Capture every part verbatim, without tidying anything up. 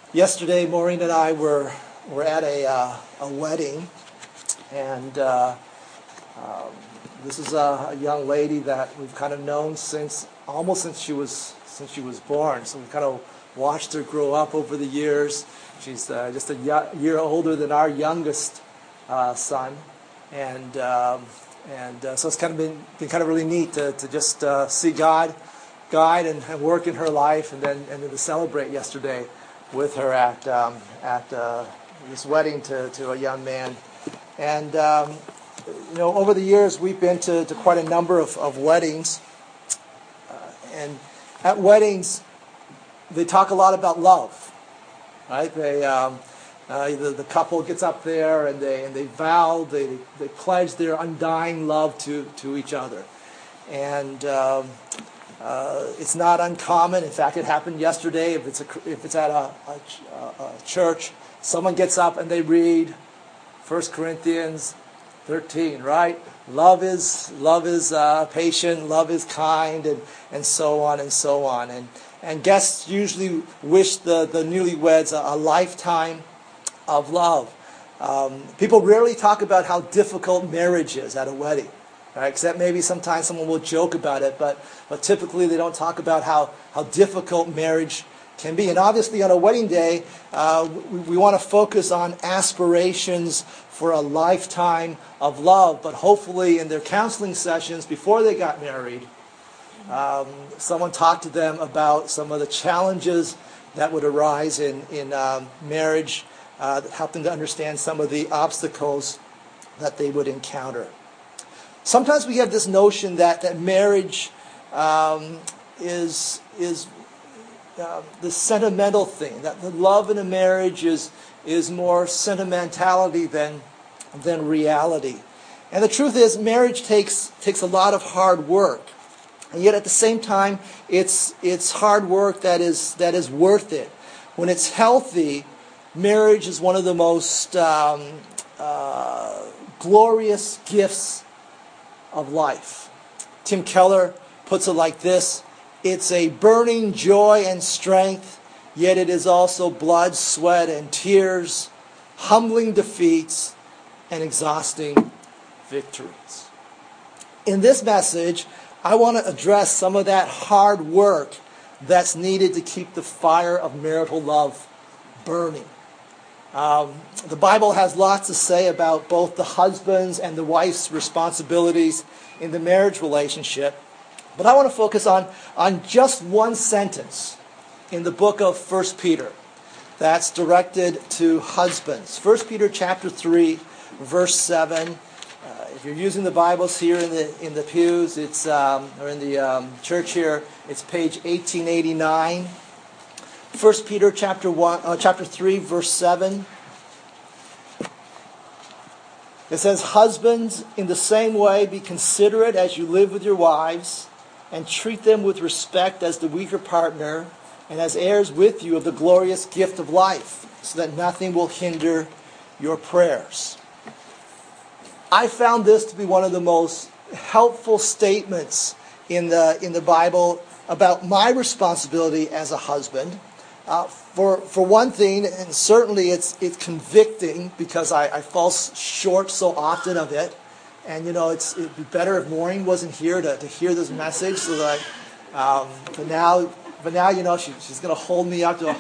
Yesterday, Maureen and I were were at a uh, a wedding, and uh, um, this is a, a young lady that we've kind of known since almost since she was since she was born. So we've kind of watched her grow up over the years. She's uh, just a year older than our youngest uh, son, and um, and uh, so it's kind of been been kind of really neat to to just uh, see God guide and, and work in her life, and then and then to celebrate yesterday with her at um, at uh, this wedding to, to a young man. And um, you know, over the years we've been to, to quite a number of, of weddings. Uh, and at weddings, they talk a lot about love, right? They um, uh, the, the couple gets up there and they and they vow, they they pledge their undying love to to each other, and. Um, Uh, it's not uncommon. In fact, it happened yesterday. If it's a, if it's at a, a, a church, someone gets up and they read First Corinthians thirteen, right? Love is love is uh, patient, love is kind, and, and so on and so on. And and guests usually wish the, the newlyweds a, a lifetime of love. Um, people rarely talk about how difficult marriage is at a wedding. Right? Except maybe sometimes someone will joke about it, but, but typically they don't talk about how, how difficult marriage can be. And obviously on a wedding day, uh, we, we want to focus on aspirations for a lifetime of love. But hopefully in their counseling sessions before they got married, um, someone talked to them about some of the challenges that would arise in, in um, marriage, uh, that help them to understand some of the obstacles that they would encounter. Sometimes we have this notion that, that marriage um, is is uh, the sentimental thing, that the love in a marriage is is more sentimentality than than reality. And the truth is, marriage takes takes a lot of hard work, and yet at the same time, it's it's hard work that is that is worth it. When it's healthy, marriage is one of the most um, uh, glorious gifts of life. Tim Keller puts it like this: it's a burning joy and strength, yet it is also blood, sweat, and tears, humbling defeats, and exhausting victories. In this message, I want to address some of that hard work that's needed to keep the fire of marital love burning. Um, the Bible has lots to say about both the husband's and the wife's responsibilities in the marriage relationship. But I want to focus on, on just one sentence in the book of First Peter that's directed to husbands. First Peter chapter three, verse seven. Uh, if you're using the Bibles here in the in the pews, it's um, or in the um, church here, it's page eighteen eighty-nine. First Peter chapter one, uh, chapter three, verse seven. It says, "Husbands, in the same way, be considerate as you live with your wives, and treat them with respect as the weaker partner, and as heirs with you of the glorious gift of life, so that nothing will hinder your prayers." I found this to be one of the most helpful statements in the in the Bible about my responsibility as a husband. Uh, for for one thing, and certainly it's it's convicting because I, I fall short so often of it, and you know it's it'd be better if Maureen wasn't here to, to hear this message. So that, um, but now, but now you know she, she's going to hold me up to. A,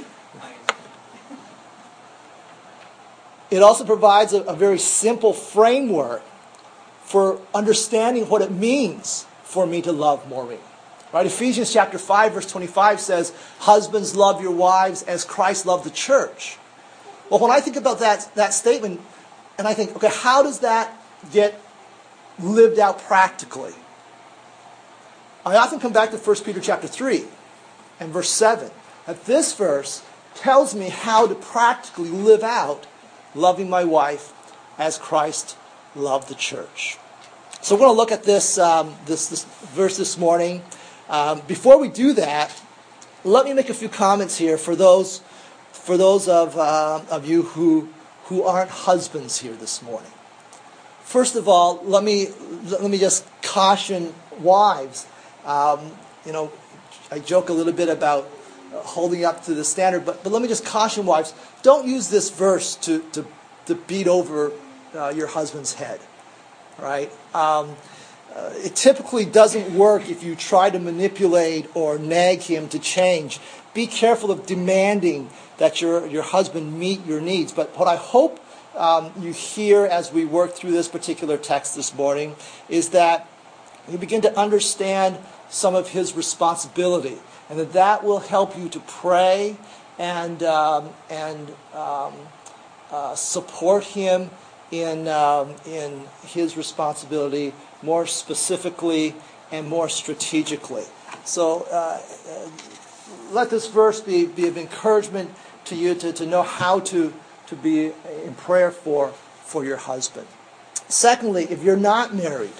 it also provides a, a very simple framework for understanding what it means for me to love Maureen. Right? Ephesians chapter five, verse twenty-five says, "Husbands, love your wives as Christ loved the church." Well, when I think about that, that statement, and I think, okay, how does that get lived out practically? I often come back to First Peter chapter three and verse seven. That this verse tells me how to practically live out loving my wife as Christ loved the church. So we're going to look at this, um, this, this verse this morning. Um, before we do that, let me make a few comments here for those for those of uh, of you who who aren't husbands here this morning. First of all, let me let me just caution wives. Um, you know, I joke a little bit about holding up to the standard. But, but let me just caution wives, don't use this verse to, to, to beat over uh, your husband's head. Right? Um, uh, it typically doesn't work if you try to manipulate or nag him to change. Be careful of demanding that your, your husband meet your needs. But what I hope um, you hear as we work through this particular text this morning is that you begin to understand some of his responsibility, and that that will help you to pray and um, and um, uh, support him in um, in his responsibility more specifically and more strategically. So uh, uh, let this verse be, be of encouragement to you to, to know how to, to be in prayer for, for your husband. Secondly, if you're not married,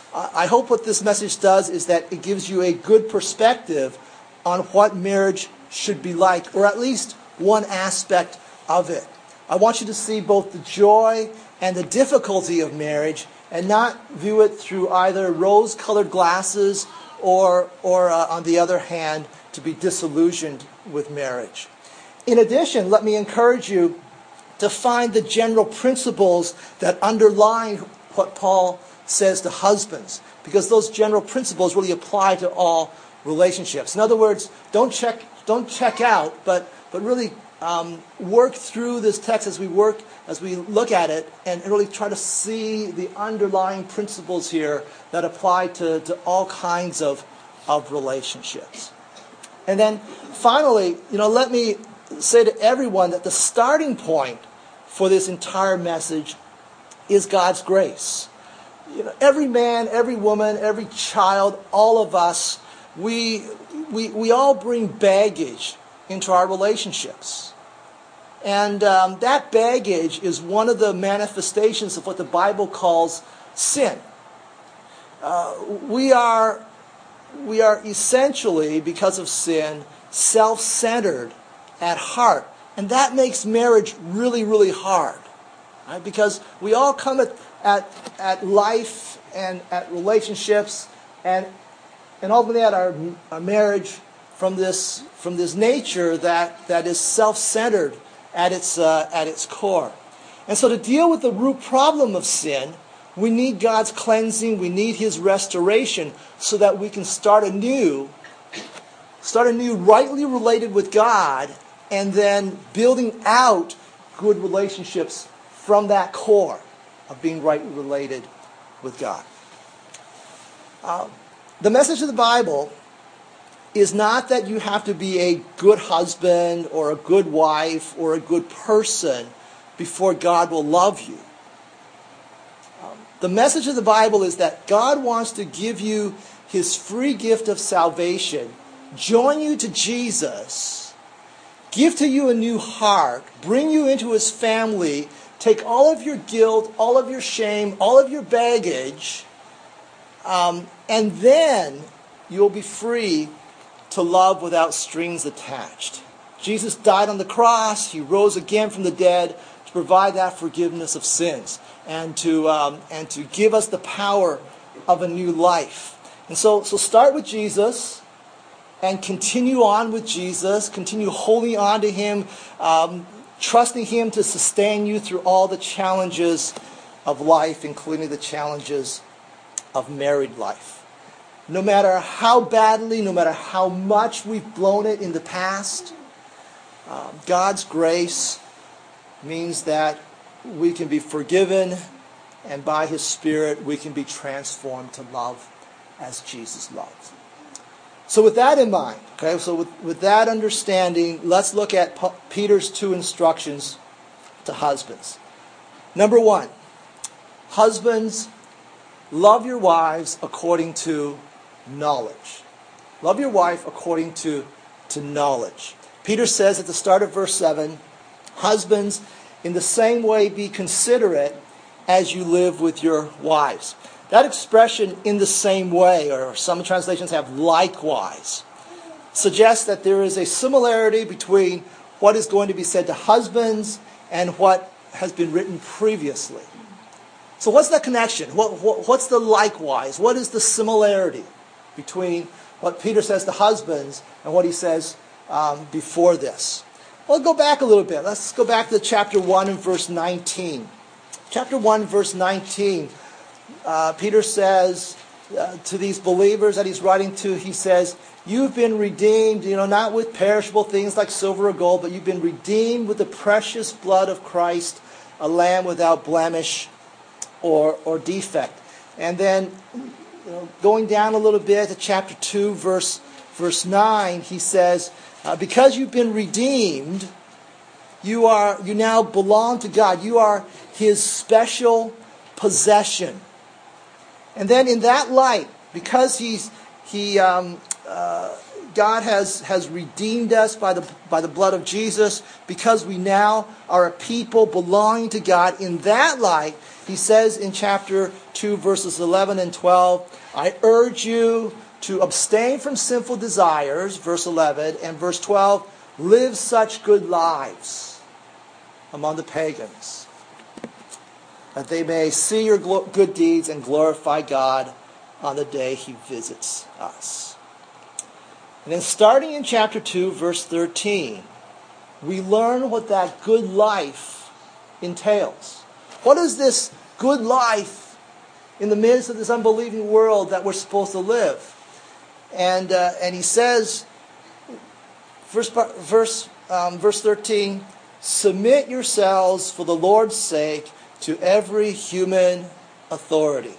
I hope what this message does is that it gives you a good perspective on what marriage should be like, or at least one aspect of it. I want you to see both the joy and the difficulty of marriage and not view it through either rose-colored glasses or, or uh, on the other hand, to be disillusioned with marriage. In addition, let me encourage you to find the general principles that underlie what Paul says to husbands, because those general principles really apply to all relationships. In other words, don't check don't check out, but but really um, work through this text as we work as we look at it, and really try to see the underlying principles here that apply to, to all kinds of of relationships. And then finally, you know, let me say to everyone that the starting point for this entire message is God's grace. You know, every man, every woman, every child, all of us, we, we, we all bring baggage into our relationships. And um, that baggage is one of the manifestations of what the Bible calls sin. Uh, we are, we are essentially, because of sin, self-centered at heart. And that makes marriage really, really hard. Right? Because we all come at At, at life and at relationships and and ultimately at our, our marriage from this from this nature that, that is self-centered at its uh, at its core. And so to deal with the root problem of sin, we need God's cleansing, we need his restoration so that we can start anew, start anew rightly related with God, and then building out good relationships from that core of being rightly related with God. Um, the message of the Bible is not that you have to be a good husband or a good wife or a good person before God will love you. Um, the message of the Bible is that God wants to give you his free gift of salvation, join you to Jesus, give to you a new heart, bring you into his family, take all of your guilt, all of your shame, all of your baggage, um, and then you'll be free to love without strings attached. Jesus died on the cross. He rose again from the dead to provide that forgiveness of sins and to um, and to give us the power of a new life. And so, so start with Jesus and continue on with Jesus. Continue holding on to him. Um, Trusting him to sustain you through all the challenges of life, including the challenges of married life. No matter how badly, no matter how much we've blown it in the past, um, God's grace means that we can be forgiven, and by his Spirit we can be transformed to love as Jesus loved. So with that in mind, okay, so with, with that understanding, let's look at P- Peter's two instructions to husbands. Number one, husbands, love your wives according to knowledge. Love your wife according to, to knowledge. Peter says at the start of verse seven, husbands, in the same way be considerate as you live with your wives. That expression, in the same way, or some translations have likewise, suggests that there is a similarity between what is going to be said to husbands and what has been written previously. So what's the connection? What, what, what's the likewise? What is the similarity between what Peter says to husbands and what he says um, before this. Well, go back a little bit. Let's go back to chapter one and verse nineteen. Chapter one, verse nineteen, uh, Peter says uh, to these believers that he's writing to, he says, you've been redeemed, you know, not with perishable things like silver or gold, but you've been redeemed with the precious blood of Christ, a lamb without blemish or, or defect. And then, you know, going down a little bit to chapter two, verse, verse nine, he says, uh, because you've been redeemed, you are you now belong to God. You are His special possession. And then in that light, because he's he um, uh, God has has redeemed us by the by the blood of Jesus, because we now are a people belonging to God. In that light, he says in chapter two, verses eleven and twelve, I urge you to abstain from sinful desires, verse eleven, and verse twelve, live such good lives among the pagans, that they may see your good deeds and glorify God on the day He visits us. And then starting in chapter two, verse thirteen, we learn what that good life entails. What is this good life in the midst of this unbelieving world that we're supposed to live? And uh, and he says, verse verse um, verse thirteen, submit yourselves for the Lord's sake to every human authority.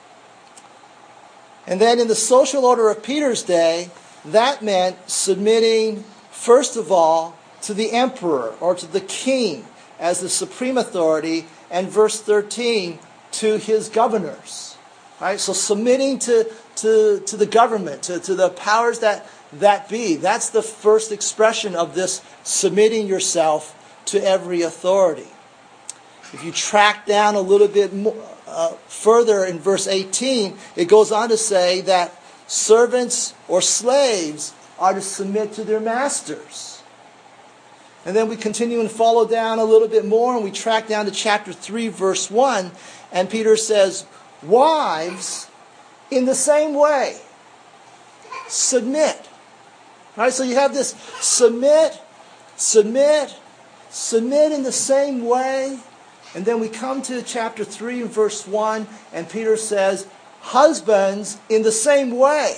And then in the social order of Peter's day, that meant submitting, first of all, to the emperor or to the king as the supreme authority, and verse thirteen, to his governors. Right? So submitting to, to, to the government, to, to the powers that, that be. That's the first expression of this submitting yourself to every authority. If you track down a little bit more, uh, further in verse eighteen, it goes on to say that servants or slaves are to submit to their masters. And then we continue and follow down a little bit more, and we track down to chapter three, verse one, and Peter says, wives, in the same way, submit. Right? So you have this submit, submit, submit in the same way. And then we come to chapter three and verse one, and Peter says, husbands, in the same way.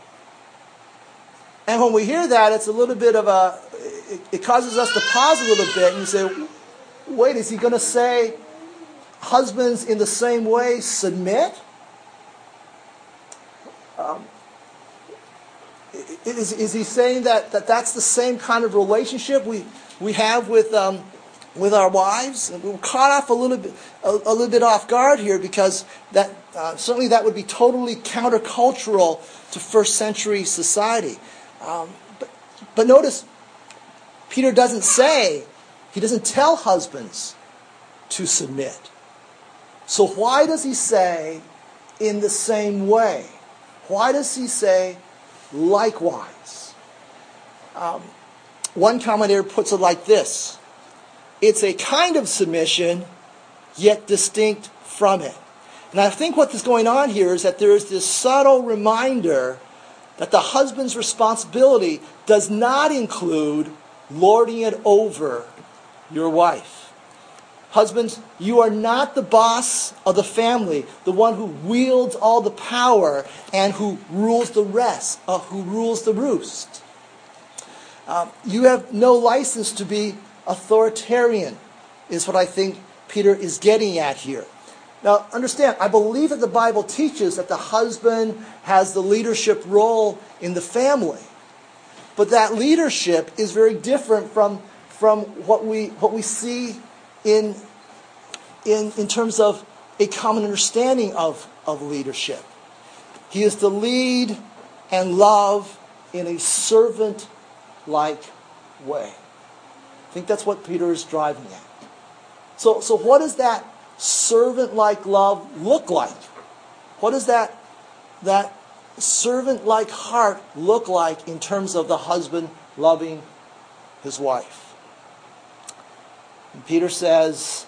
And when we hear that, it's a little bit of a, it, it causes us to pause a little bit and you say, wait, is he going to say, husbands, in the same way, submit? Um, is, is he saying that, that that's the same kind of relationship we, we have with um, with our wives? And we're caught off a little bit a, a little bit off guard here, because that uh, certainly that would be totally countercultural to first century society. Um, but, but notice, Peter doesn't say, he doesn't tell husbands to submit. So why does he say in the same way? Why does he say likewise? Um, one commentator puts it like this: it's a kind of submission, yet distinct from it. And I think what is going on here is that there is this subtle reminder that the husband's responsibility does not include lording it over your wife. Husbands, you are not the boss of the family, the one who wields all the power and who rules the rest, uh, who rules the roost. Um, you have no license to be authoritarian, is what I think Peter is getting at here. Now, understand, I believe that the Bible teaches that the husband has the leadership role in the family. But that leadership is very different from, from what we what we see in, in, in terms of a common understanding of, of leadership. He is to lead and love in a servant-like way. I think that's what Peter is driving at. So, so what does that servant-like love look like? What does that, that servant-like heart look like in terms of the husband loving his wife? And Peter says,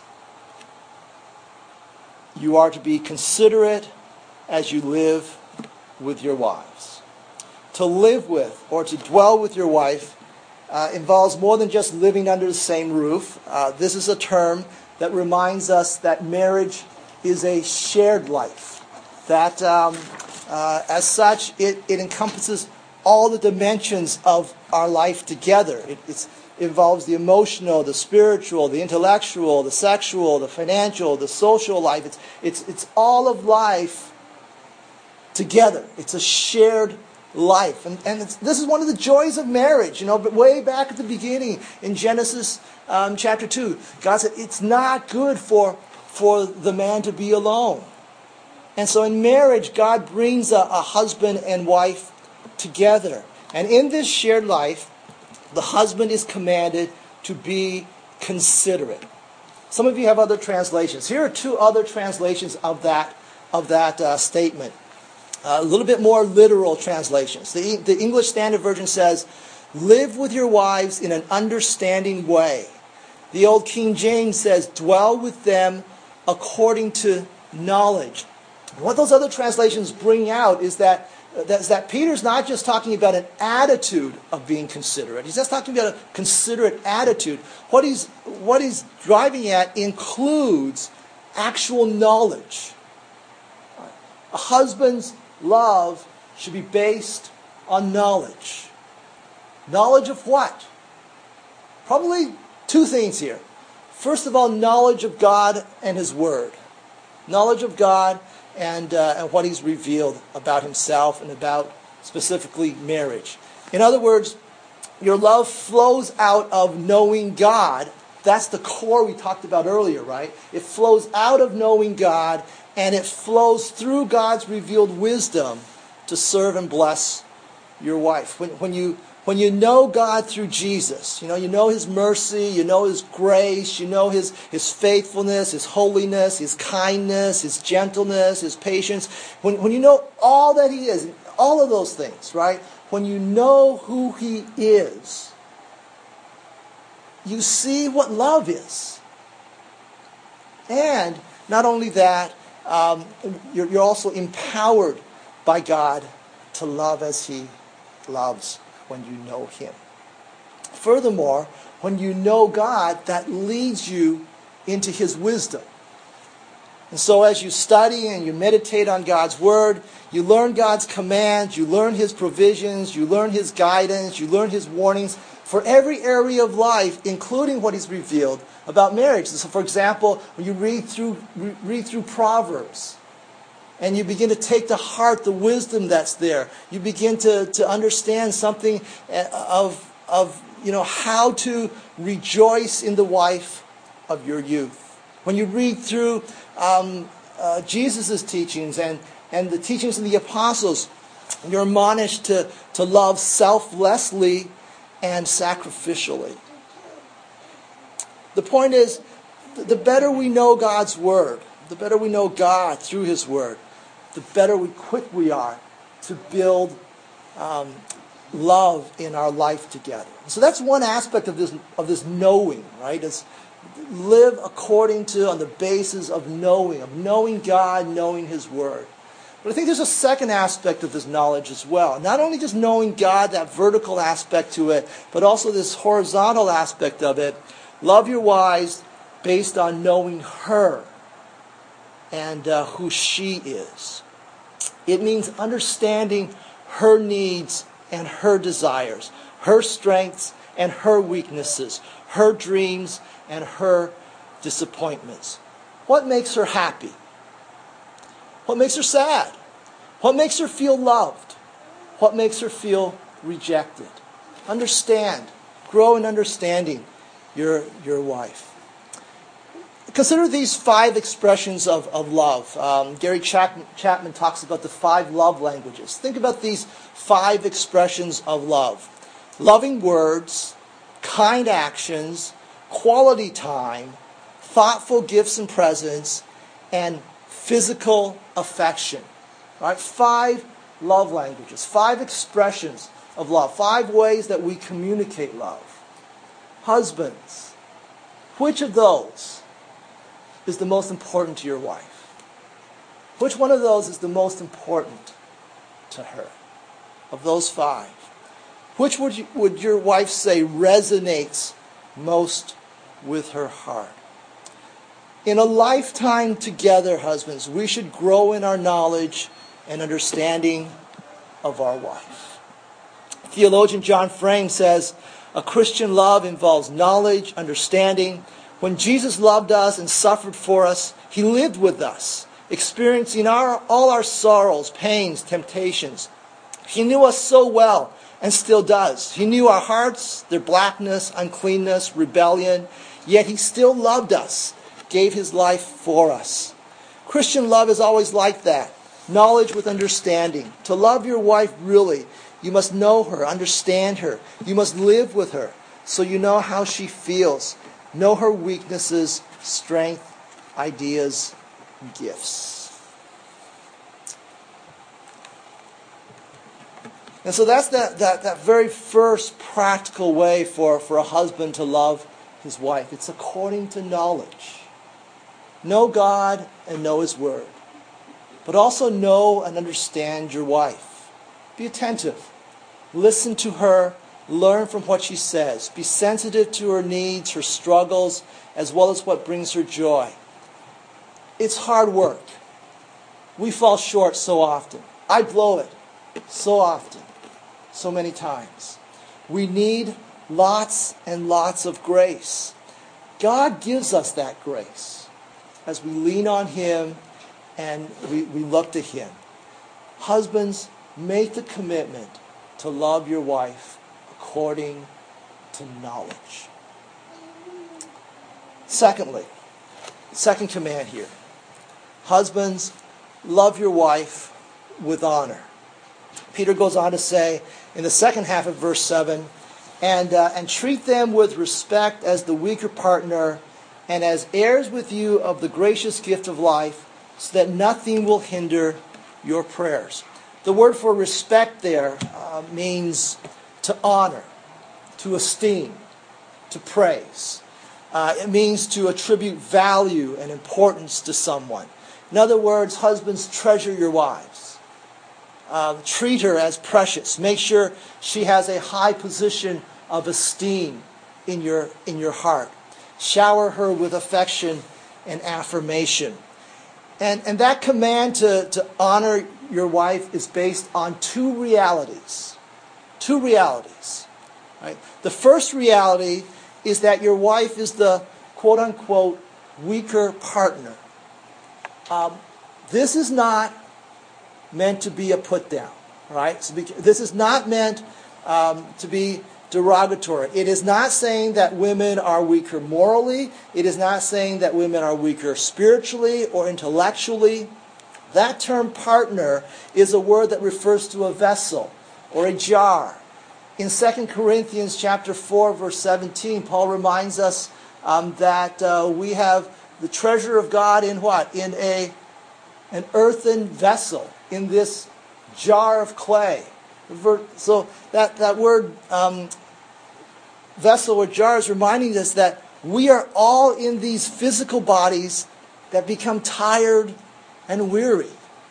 you are to be considerate as you live with your wives. To live with or to dwell with your wife uh, involves more than just living under the same roof. Uh, this is a term that reminds us that marriage is a shared life. That um, uh, as such, it, it encompasses all the dimensions of our life together. It, it's, it involves the emotional, the spiritual, the intellectual, the sexual, the financial, the social life. It's, it's, it's all of life together. It's a shared life. And, and it's, this is one of the joys of marriage. You know, but way back at the beginning in Genesis um, chapter two, God said it's not good for, for the man to be alone. And so in marriage, God brings a, a husband and wife together. And in this shared life, the husband is commanded to be considerate. Some of you have other translations. Here are two other translations of that, of that uh, statement. Uh, a little bit more literal translations. The, the English Standard Version says, live with your wives in an understanding way. The Old King James says, dwell with them according to knowledge. And what those other translations bring out is that, that, is that Peter's not just talking about an attitude of being considerate. He's just talking about a considerate attitude. What he's, what he's driving at includes actual knowledge. A husband's love should be based on knowledge. Knowledge of what? Probably two things here. First of all, knowledge of God and His Word. Knowledge of God and, uh, and what He's revealed about Himself and about specifically marriage. In other words, your love flows out of knowing God. That's the core we talked about earlier, right? It flows out of knowing God, and it flows through God's revealed wisdom to serve and bless your wife. When, when you when you know God through Jesus, you know, you know His mercy, you know His grace, you know His, His faithfulness, His holiness, His kindness, His gentleness, His patience. When, when you know all that He is, all of those things, right? When you know who He is, you see what love is. And not only that, um, you're, you're also empowered by God to love as He loves when you know Him. Furthermore, when you know God, that leads you into His wisdom. And so as you study and you meditate on God's Word, you learn God's commands, you learn His provisions, you learn His guidance, you learn His warnings for every area of life, including what He's revealed about marriage. So for example, when you read through, read through Proverbs, and you begin to take to heart the wisdom that's there, you begin to, to understand something of, of you know, how to rejoice in the wife of your youth. When you read through um, uh, Jesus' teachings and, and the teachings of the apostles, you're admonished to, to love selflessly and sacrificially. The point is, the better we know God's Word, the better we know God through His Word, the better we quick we are to build um, love in our life together. So that's one aspect of this of this knowing, right? Is live according to, on the basis of knowing, of knowing God, knowing His Word. But I think there's a second aspect of this knowledge as well. Not only just knowing God, that vertical aspect to it, but also this horizontal aspect of it. Love your wives based on knowing her and uh, who she is. It means understanding her needs and her desires, her strengths and her weaknesses, her dreams and her disappointments. What makes her happy? What makes her sad? What makes her feel loved? What makes her feel rejected? Understand. Grow in understanding your, your wife. Consider these five expressions of, of love. Um, Gary Chapman, Chapman talks about the five love languages. Think about these five expressions of love. Loving words, kind actions, quality time, thoughtful gifts and presents, and physical affection. All right? Five love languages, five expressions of love, five ways that we communicate love. Husbands, which of those is the most important to your wife? Which one of those is the most important to her? Of those five. Which would you, would your wife say resonates most with her heart? In a lifetime together, husbands, we should grow in our knowledge and understanding of our wife. Theologian John Frame says, a Christian love involves knowledge, understanding. When Jesus loved us and suffered for us, he lived with us, experiencing our, all our sorrows, pains, temptations. He knew us so well and still does. He knew our hearts, their blackness, uncleanness, rebellion, yet he still loved us, gave his life for us. Christian love is always like that. Knowledge with understanding. To love your wife really, you must know her, understand her. You must live with her so you know how she feels. Know her weaknesses, strength, ideas, gifts. And so that's that, that, that very first practical way for, for a husband to love his wife. It's according to knowledge. Know God and know his word. But also know and understand your wife. Be attentive. Listen to her. Learn from what she says. Be sensitive to her needs, her struggles, as well as what brings her joy. It's hard work. We fall short so often. I blow it so often, so many times. We need lots and lots of grace. God gives us that grace as we lean on him and we, we look to him. Husbands, make the commitment to love your wife according to knowledge. Secondly, second command here. Husbands, love your wife with honor. Peter goes on to say in the second half of verse seven, and, uh, and treat them with respect as the weaker partner and as heirs with you of the gracious gift of life, so that nothing will hinder your prayers. The word for respect there uh, means to honor, to esteem, to praise. Uh, it means to attribute value and importance to someone. In other words, husbands, treasure your wives. Uh, treat her as precious. Make sure she has a high position of esteem in your, in your heart. Shower her with affection and affirmation. And, and that command to, to honor your wife is based on two realities. Two realities. Right? The first reality is that your wife is the quote-unquote weaker partner. Um, this is not meant to be a put-down. Right? So be, this is not meant um, to be derogatory. It is not saying that women are weaker morally. It is not saying that women are weaker spiritually or intellectually. That term partner is a word that refers to a vessel or a jar. In Second Corinthians chapter four, verse seventeen, Paul reminds us um, that uh, we have the treasure of God in what? In a an earthen vessel, in this jar of clay. So that, that word um, vessel or jar is reminding us that we are all in these physical bodies that become tired and weary.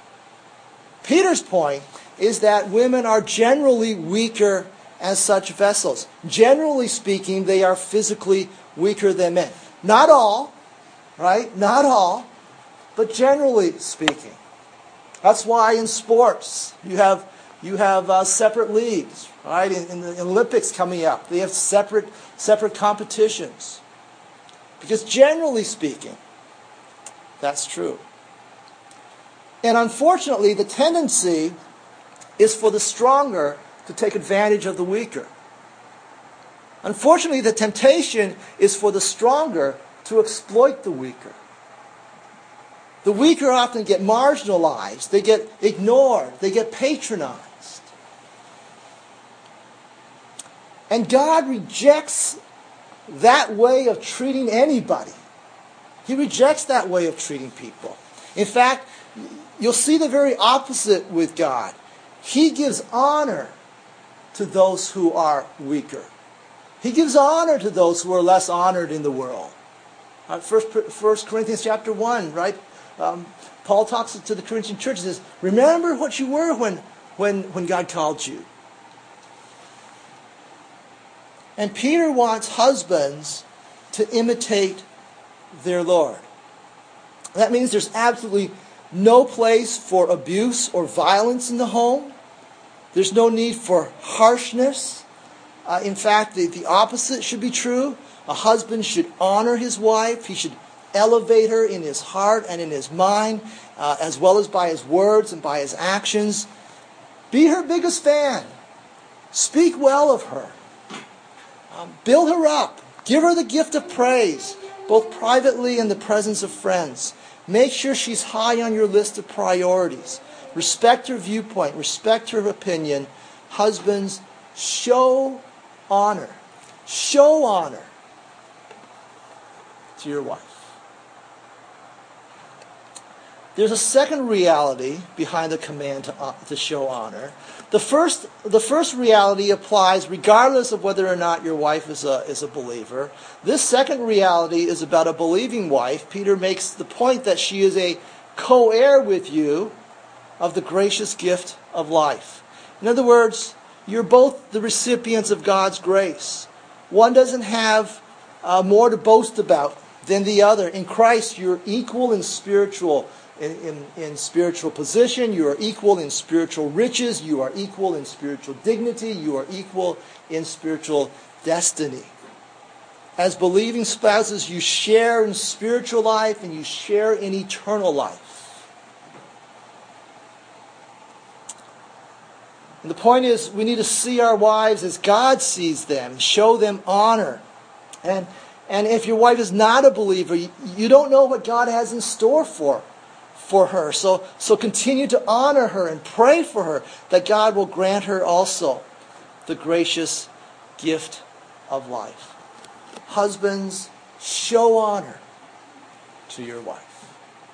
Peter's point is that women are generally weaker as such vessels. Generally speaking, they are physically weaker than men. Not all, right? Not all, but generally speaking. That's why in sports you have you have uh, separate leagues, right? In, in the Olympics coming up, they have separate separate competitions. Because generally speaking, that's true. And unfortunately, the tendency is for the stronger to take advantage of the weaker. Unfortunately, the temptation is for the stronger to exploit the weaker. The weaker often get marginalized, they get ignored, they get patronized. And God rejects that way of treating anybody. He rejects that way of treating people. In fact, you'll see the very opposite with God. He gives honor to those who are weaker. He gives honor to those who are less honored in the world. Uh, First, First Corinthians chapter one, right? Um, Paul talks to the Corinthian church and says, remember what you were when, when, when God called you. And Peter wants husbands to imitate their Lord. That means there's absolutely no place for abuse or violence in the home. There's no need for harshness. Uh, in fact, the, the opposite should be true. A husband should honor his wife. He should elevate her in his heart and in his mind, uh, as well as by his words and by his actions. Be her biggest fan. Speak well of her. Um, build her up. Give her the gift of praise, both privately and in the presence of friends. Make sure she's high on your list of priorities. Respect her viewpoint. Respect her opinion. Husbands, show honor. Show honor to your wife. There's a second reality behind the command to, uh, to show honor. The first, the first reality applies regardless of whether or not your wife is a, is a believer. This second reality is about a believing wife. Peter makes the point that she is a co-heir with you of the gracious gift of life. In other words, you're both the recipients of God's grace. One doesn't have uh, more to boast about than the other. In Christ, you're equal in spiritual In, in, in spiritual position, you are equal in spiritual riches, you are equal in spiritual dignity, you are equal in spiritual destiny. As believing spouses, you share in spiritual life and you share in eternal life. And the point is, we need to see our wives as God sees them, show them honor. And, and if your wife is not a believer, you, you don't know what God has in store for her. for her. So, so continue to honor her and pray for her that God will grant her also the gracious gift of life. Husbands, show honor to your wife.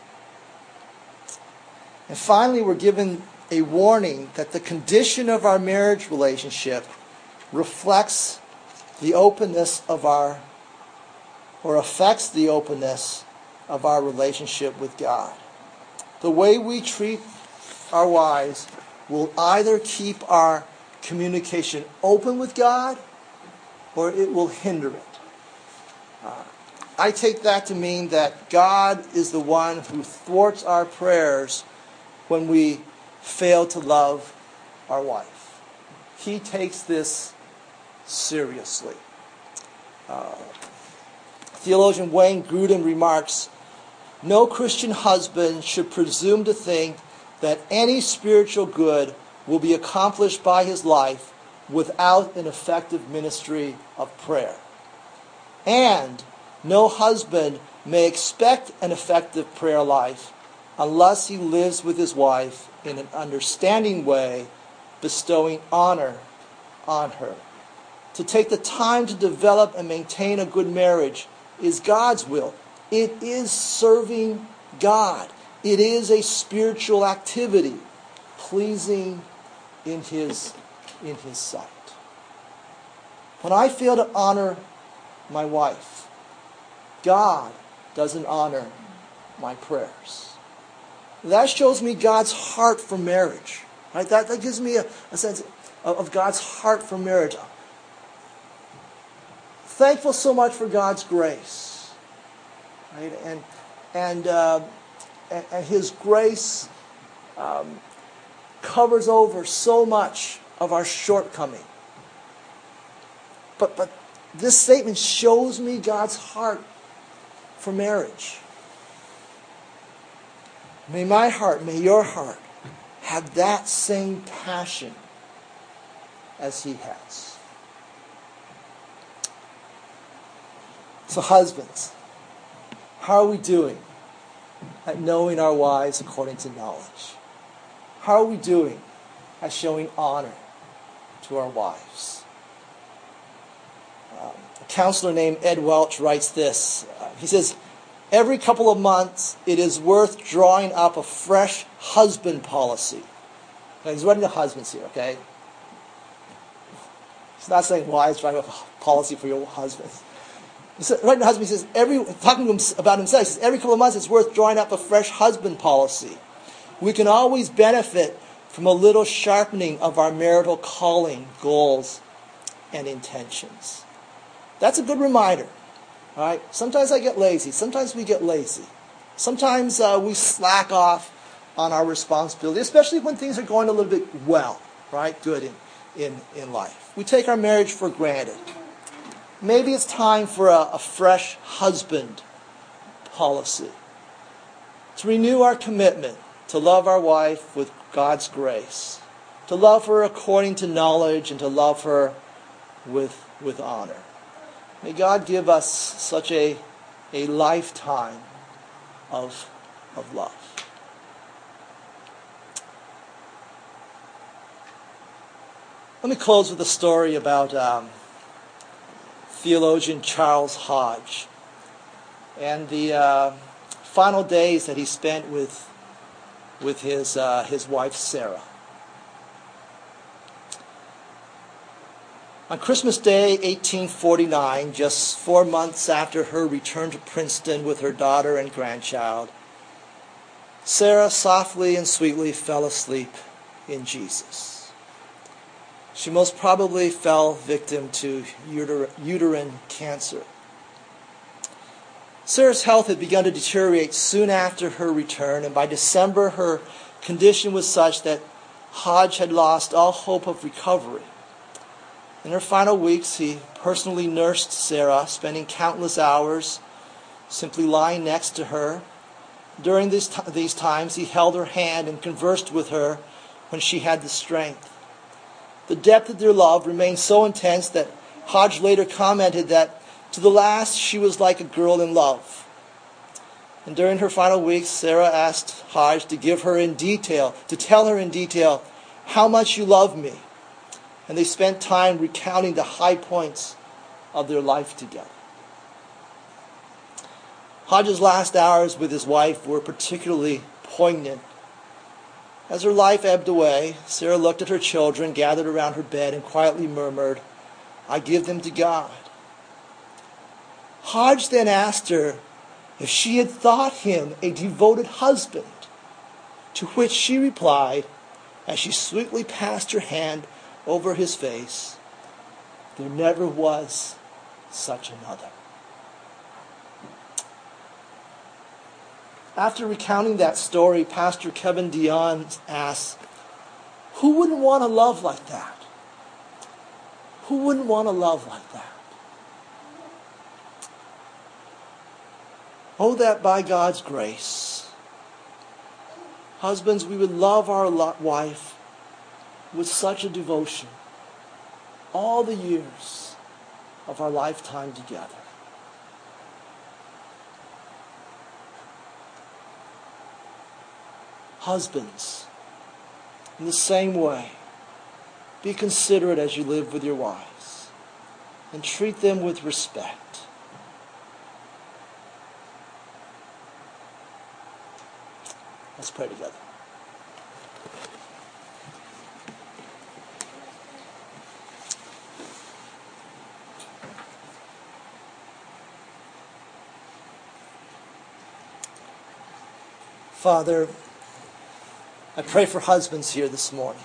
And finally, we're given a warning that the condition of our marriage relationship reflects the openness of our, or affects the openness of our relationship with God. The way we treat our wives will either keep our communication open with God or it will hinder it. Uh, I take that to mean that God is the one who thwarts our prayers when we fail to love our wife. He takes this seriously. Uh, theologian Wayne Grudem remarks, "No Christian husband should presume to think that any spiritual good will be accomplished by his life without an effective ministry of prayer. And no husband may expect an effective prayer life unless he lives with his wife in an understanding way, bestowing honor on her. To take the time to develop and maintain a good marriage is God's will. It is serving God. It is a spiritual activity, pleasing in His, in His sight. When I fail to honor my wife, God doesn't honor my prayers. That shows me God's heart for marriage. Right? That, that gives me a, a sense of, of God's heart for marriage. Thankful so much for God's grace. Right? And, and, uh, and, and His grace um, covers over so much of our shortcoming. But, but this statement shows me God's heart for marriage. May my heart, may your heart have that same passion as He has. So husbands, how are we doing at knowing our wives according to knowledge? How are we doing at showing honor to our wives? Um, a counselor named Ed Welch writes this. Uh, he says, every couple of months, it is worth drawing up a fresh husband policy. Now, he's writing to husbands here, okay? He's not saying wives write a policy for your husbands. He's writing to husbands, he says, every, talking to him about himself, he says, every couple of months, it's worth drawing up a fresh husband policy. We can always benefit from a little sharpening of our marital calling, goals, and intentions. That's a good reminder. All right? Sometimes I get lazy. Sometimes we get lazy. Sometimes uh, we slack off on our responsibility, especially when things are going a little bit well, right? Good in, in, in life. We take our marriage for granted. Maybe it's time for a, a fresh husband policy. To renew our commitment to love our wife with God's grace. To love her according to knowledge and to love her with, with honor. May God give us such a, a lifetime of, of love. Let me close with a story about um, theologian Charles Hodge and the uh, final days that he spent with, with his, uh, his wife Sarah. On Christmas Day, eighteen forty-nine, just four months after her return to Princeton with her daughter and grandchild, Sarah softly and sweetly fell asleep in Jesus. She most probably fell victim to uter- uterine cancer. Sarah's health had begun to deteriorate soon after her return, and by December her condition was such that Hodge had lost all hope of recovery. In her final weeks, he personally nursed Sarah, spending countless hours simply lying next to her. During these, t- these times, he held her hand and conversed with her when she had the strength. The depth of their love remained so intense that Hodge later commented that to the last she was like a girl in love. And during her final weeks, Sarah asked Hodge to give her in detail, to tell her in detail how much you love me. And they spent time recounting the high points of their life together. Hodge's last hours with his wife were particularly poignant. As her life ebbed away, Sarah looked at her children gathered around her bed and quietly murmured, "I give them to God." Hodge then asked her if she had thought him a devoted husband, to which she replied, as she sweetly passed her hand over his face, "There never was such another." After recounting that story, Pastor Kevin Dion asks, who wouldn't want a love like that? Who wouldn't want a love like that? Oh, that by God's grace, husbands, we would love our wife with such a devotion all the years of our lifetime together. Husbands, in the same way, be considerate as you live with your wives and treat them with respect. Let's pray together. Father, I pray for husbands here this morning.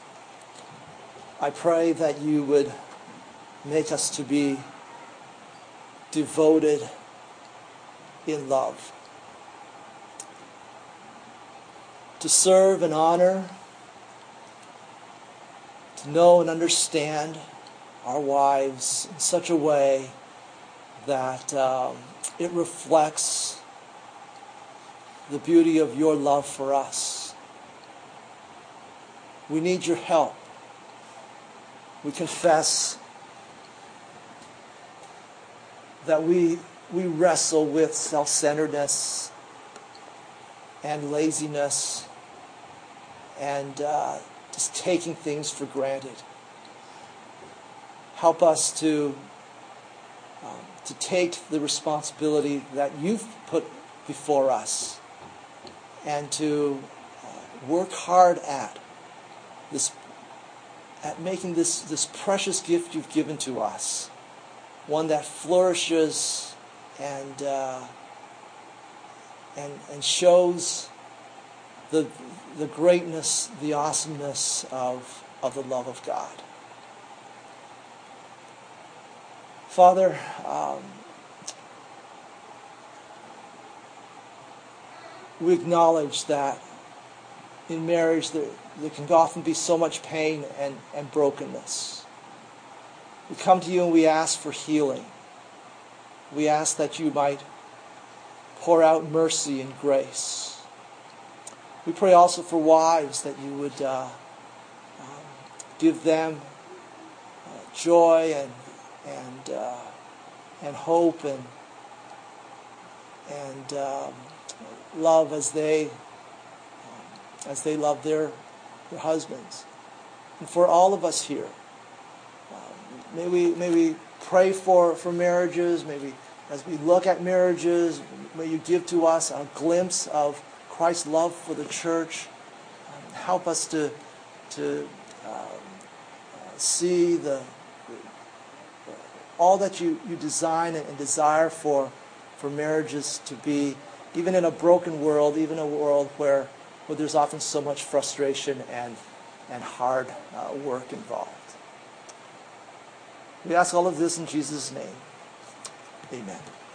I pray that you would make us to be devoted in love, to serve and honor, to know and understand our wives in such a way that um, it reflects the beauty of your love for us. We need your help. We confess that we we wrestle with self-centeredness and laziness and uh, just taking things for granted. Help us to um, to take the responsibility that you've put before us and to uh, work hard at this, at making this, this precious gift you've given to us, one that flourishes and uh, and and shows the the greatness, the awesomeness of of the love of God. Father, um, we acknowledge that in marriage there, there can often be so much pain and, and brokenness. We come to you and we ask for healing. We ask that you might pour out mercy and grace. We pray also for wives that you would uh, um, give them uh, joy and and uh, and hope and and um, love as they um, as they love their their husbands. And for all of us here, um, may we may we pray for for marriages. May we, as we look at marriages, may you give to us a glimpse of Christ's love for the church. Um, help us to to um, uh, see the, the all that you, you design and desire for for marriages to be, even in a broken world, even a world where where there's often so much frustration and and hard uh, work involved. We ask all of this in Jesus' name. Amen.